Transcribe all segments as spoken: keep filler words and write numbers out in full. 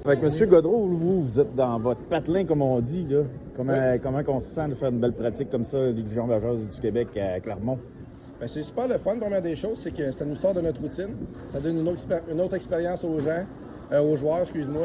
Fait que M. Gaudreau, vous, vous êtes dans votre patelin, comme on dit, là. Comment, oui. comment on se sent de faire une belle pratique comme ça, Division majeure du Québec à Clermont? Bien, c'est super le fun. Première des choses, c'est que ça nous sort de notre routine. Ça donne une autre, une autre expérience aux gens, euh, aux joueurs, excuse-moi.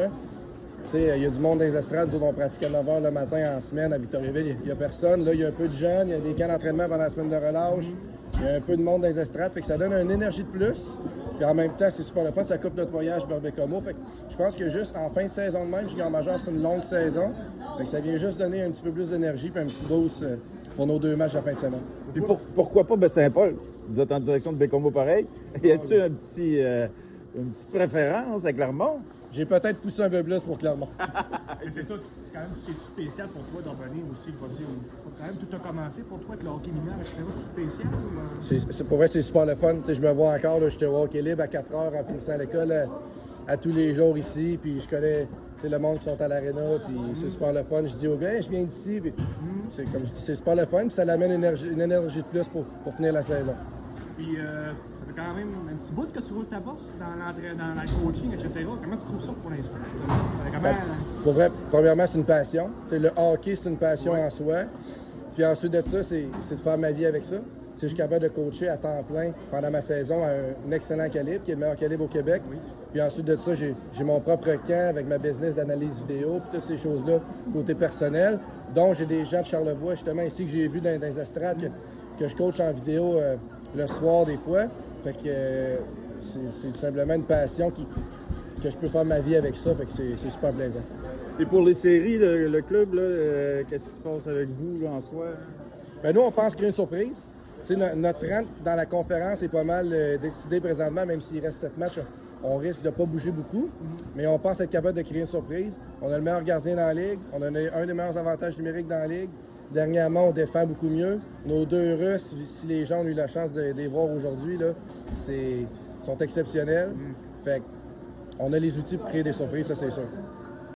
Il y a du monde dans les estrades, nous, on pratique à neuf heures le matin en semaine à Victoriaville. Il n'y a personne. Là, il y a un peu de jeunes, il y a des camps d'entraînement pendant la semaine de relâche. Il y a un peu de monde dans les estrades, fait que ça donne une énergie de plus. Puis en même temps, c'est super le fun, ça coupe notre voyage Bécomo. Fait que je pense que juste en fin de saison de même, junior majeur, c'est une longue saison. Fait que ça vient juste donner un petit peu plus d'énergie puis un petit boost pour nos deux matchs de fin de semaine. Puis pour, pourquoi pas Baie-Saint-Paul? Vous êtes en direction de Bécomo pareil. Y a-t-il un petit, euh, une petite préférence à Clermont? J'ai peut-être poussé un peu plus pour Clermont. C'est ça, c'est quand même c'est spécial pour toi d'en venir aussi, je vais dire. Quand même, tout a commencé pour toi avec le hockey mineur, et cetera. C'est spécial? Ou... C'est, c'est, pour vrai, c'est super le fun. T'sais, je me vois encore, là, j'étais au hockey libre à quatre heures en finissant l'école à, à tous les jours ici. Puis je connais le monde qui sont à l'aréna. Puis mm. c'est super le fun. Je dis aux gars, je viens d'ici. Puis mm. c'est, comme je dis, c'est super le fun. Puis ça l'amène une énergie, une énergie de plus pour, pour finir la saison. Puis euh, ça fait quand même un petit bout que tu roules ta bosse dans, dans le coaching, et cetera. Comment tu trouves ça pour l'instant? Comment... Ben, pour vrai, premièrement, c'est une passion. T'sais, le hockey, c'est une passion ouais. en soi. Puis ensuite de ça, c'est, c'est de faire ma vie avec ça. T'sais, je suis capable de coacher à temps plein pendant ma saison à un excellent calibre, qui est le meilleur calibre au Québec. Oui. Puis ensuite de ça, j'ai, j'ai mon propre camp avec ma business d'analyse vidéo, puis toutes ces choses-là, côté personnel. Donc, j'ai des gens de Charlevoix, justement, ici, que j'ai vu dans, dans les estrades, que, que je coach en vidéo euh, le soir des fois. Fait que euh, c'est, c'est tout simplement une passion qui, que je peux faire ma vie avec ça. Fait que c'est, c'est super plaisant. Et pour les séries, le, le club, là, euh, qu'est-ce qui se passe avec vous là, en soi? Bien, nous, on pense qu'il y a une surprise. T'sais, no- notre rang dans la conférence est pas mal euh, décidé présentement, même s'il reste sept matchs. On risque de ne pas bouger beaucoup, mm-hmm. mais on pense être capable de créer une surprise. On a le meilleur gardien dans la Ligue. On a un des meilleurs avantages numériques dans la Ligue. Dernièrement, on défend beaucoup mieux. Nos deux Russes, si les gens ont eu la chance de, de les voir aujourd'hui, là, c'est, sont exceptionnels. Mm. Fait on a les outils pour créer des surprises, ça c'est sûr.